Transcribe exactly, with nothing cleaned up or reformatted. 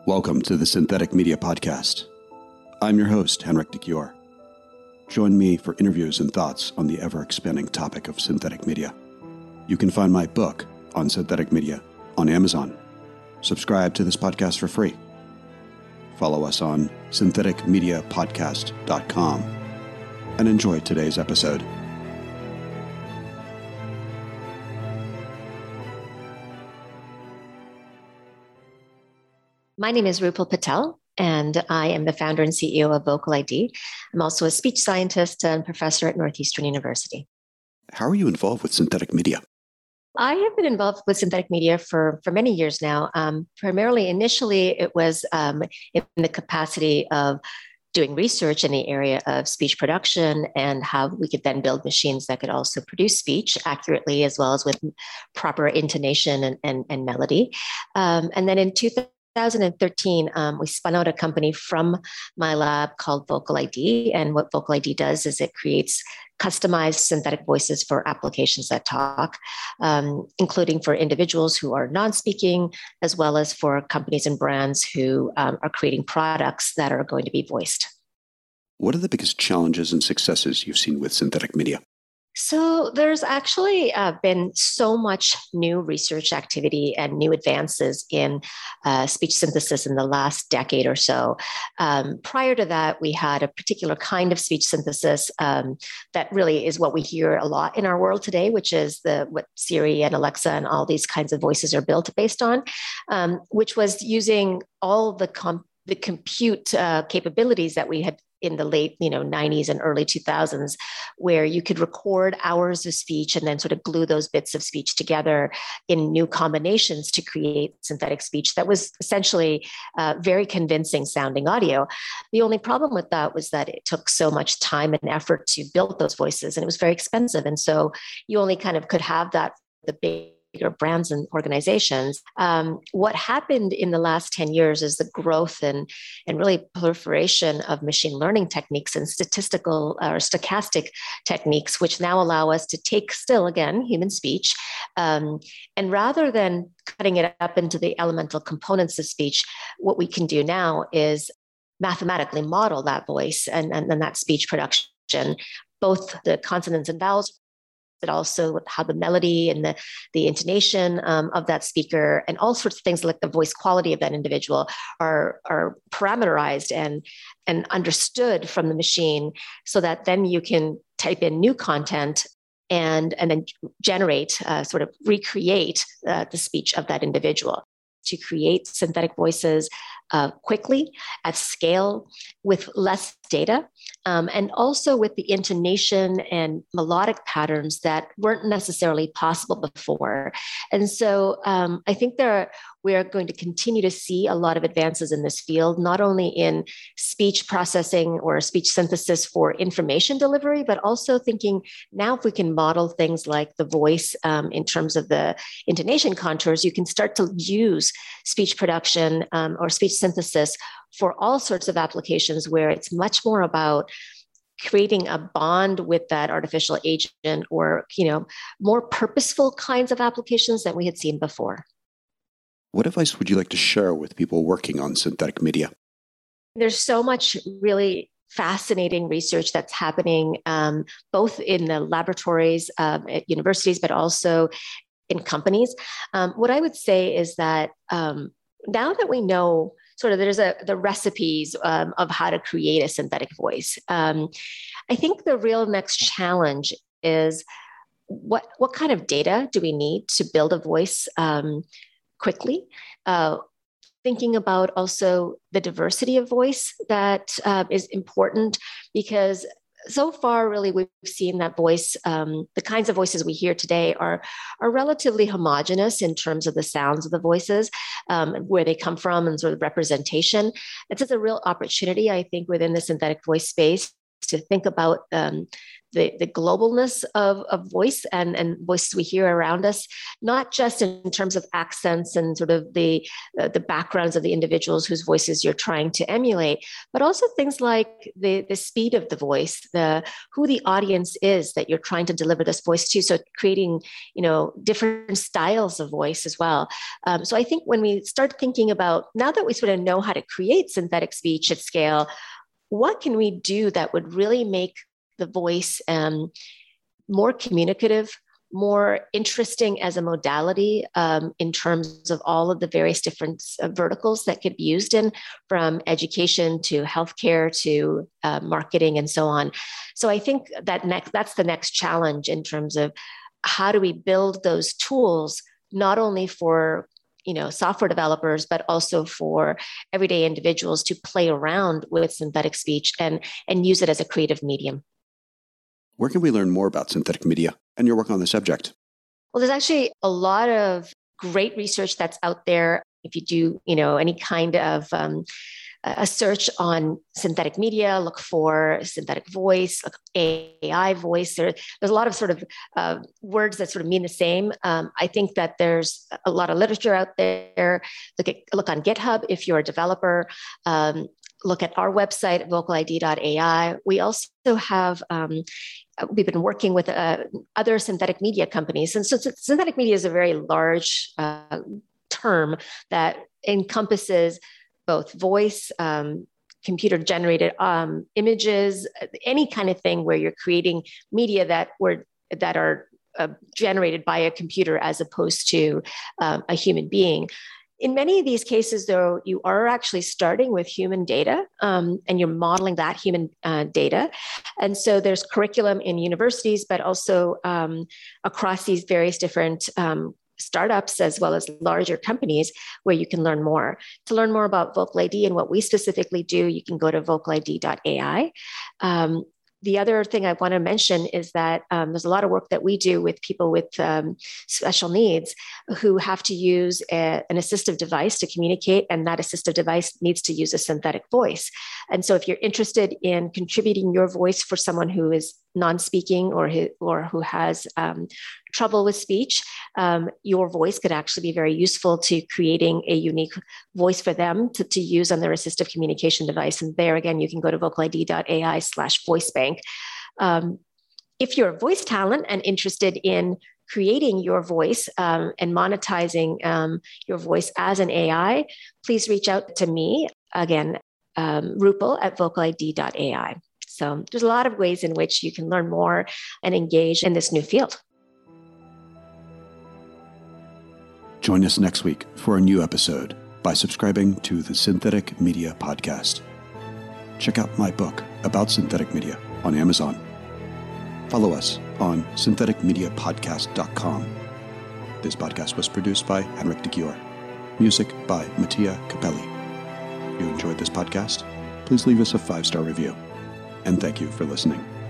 Welcome to the Synthetic Media Podcast. I'm your host, Henrik de Gior. Join me for interviews and thoughts on the ever-expanding topic of synthetic media. You can find my book on synthetic media on Amazon. Subscribe to this podcast for free. Follow us on synthetic media podcast dot com and enjoy today's episode. My name is Rupal Patel, and I am the founder and C E O of Vocal I D. I'm also a speech scientist and professor at Northeastern University. How are you involved with synthetic media? I have been involved with synthetic media for, for many years now. Um, primarily, initially, it was um, in the capacity of doing research in the area of speech production and how we could then build machines that could also produce speech accurately as well as with proper intonation and, and, and melody. Um, and then in two thousand thirteen, um, we spun out a company from my lab called Vocal I D. And what Vocal I D does is it creates customized synthetic voices for applications that talk, um, including for individuals who are non-speaking, as well as for companies and brands who um, are creating products that are going to be voiced. What are the biggest challenges and successes you've seen with synthetic media? So there's actually uh, been so much new research activity and new advances in uh, speech synthesis in the last decade or so. Um, prior to that, we had a particular kind of speech synthesis um, that really is what we hear a lot in our world today, which is the what Siri and Alexa and all these kinds of voices are built based on, um, which was using all the com- the compute uh, capabilities that we had in the late, you know, nineties and early two thousands, where you could record hours of speech and then sort of glue those bits of speech together in new combinations to create synthetic speech that was essentially uh, very convincing sounding audio. The only problem with that was that it took so much time and effort to build those voices, and it was very expensive. And so you only kind of could have that the big bigger brands and organizations. Um, what happened in the last ten years is the growth and, and really proliferation of machine learning techniques and statistical or stochastic techniques, which now allow us to take still, again, human speech, um, and rather than cutting it up into the elemental components of speech, what we can do now is mathematically model that voice and, and, and that speech production, both the consonants and vowels, but also how the melody and the, the intonation um, of that speaker and all sorts of things like the voice quality of that individual are, are parameterized and, and understood from the machine so that then you can type in new content and, and then generate, uh, sort of recreate uh, the speech of that individual. To create synthetic voices uh, quickly, at scale, with less data, um, and also with the intonation and melodic patterns that weren't necessarily possible before. And so um, I think there are, we are going to continue to see a lot of advances in this field, not only in speech processing or speech synthesis for information delivery, but also thinking now if we can model things like the voice um, in terms of the intonation contours, you can start to use speech production um, or speech synthesis for all sorts of applications where it's much more about creating a bond with that artificial agent or, you know, more purposeful kinds of applications that we had seen before. What advice would you like to share with people working on synthetic media? There's so much really fascinating research that's happening um, both in the laboratories um, at universities, but also in companies. Um, what I would say is that um, now that we know sort of there's a the recipes um, of how to create a synthetic voice, um, I think the real next challenge is what what kind of data do we need to build a voice um, quickly? Uh, thinking about also the diversity of voice that uh, is important because so far, really, we've seen that voice, um, the kinds of voices we hear today are, are relatively homogenous in terms of the sounds of the voices, um, where they come from and sort of representation. It's just a real opportunity, I think, within the synthetic voice space to think about um, the, the globalness of, of voice and, and voices we hear around us, not just in terms of accents and sort of the, uh, the backgrounds of the individuals whose voices you're trying to emulate, but also things like the, the speed of the voice, the who the audience is that you're trying to deliver this voice to. So creating, you know, different styles of voice as well. Um, so I think when we start thinking about, now that we sort of know how to create synthetic speech at scale, what can we do that would really make the voice um, more communicative, more interesting as a modality um, in terms of all of the various different uh, verticals that could be used in, from education to healthcare to uh, marketing and so on. So I think that next, that's the next challenge in terms of how do we build those tools, not only for you know, software developers, but also for everyday individuals to play around with synthetic speech and, and use it as a creative medium. Where can we learn more about synthetic media and your work on the subject? Well, there's actually a lot of great research that's out there. If you do, you know, any kind of um, a search on synthetic media, look for synthetic voice, look A I voice. There, there's a lot of sort of uh, words that sort of mean the same. Um, I think that there's a lot of literature out there. Look at look on GitHub if you're a developer. Um, look at our website at vocal I D dot A I. We also have um, we've been working with uh, other synthetic media companies, and so synthetic media is a very large uh, term that encompasses both voice, um, computer-generated um, images, any kind of thing where you're creating media that were that are uh, generated by a computer as opposed to um, a human being. In many of these cases, though, you are actually starting with human data um, and you're modeling that human uh, data. And so there's curriculum in universities, but also um, across these various different um, startups as well as larger companies where you can learn more. To learn more about Vocal I D and what we specifically do, you can go to vocal I D dot A I. Um, The other thing I want to mention is that um, there's a lot of work that we do with people with um, special needs who have to use a, an assistive device to communicate, and that assistive device needs to use a synthetic voice. And so if you're interested in contributing your voice for someone who is non-speaking or who, or who has um, trouble with speech, um, your voice could actually be very useful to creating a unique voice for them to, to use on their assistive communication device. And there again, you can go to vocal I D dot A I slash voice bank. Um, if you're a voice talent and interested in creating your voice um, and monetizing um, your voice as an A I, please reach out to me, again, um, Rupal at vocal I D dot A I. So there's a lot of ways in which you can learn more and engage in this new field. Join us next week for a new episode by subscribing to the Synthetic Media Podcast. Check out my book about synthetic media on Amazon. Follow us on synthetic media podcast dot com. This podcast was produced by Henrik de Gior. Music by Mattia Capelli. If you enjoyed this podcast, please leave us a five-star review. And thank you for listening.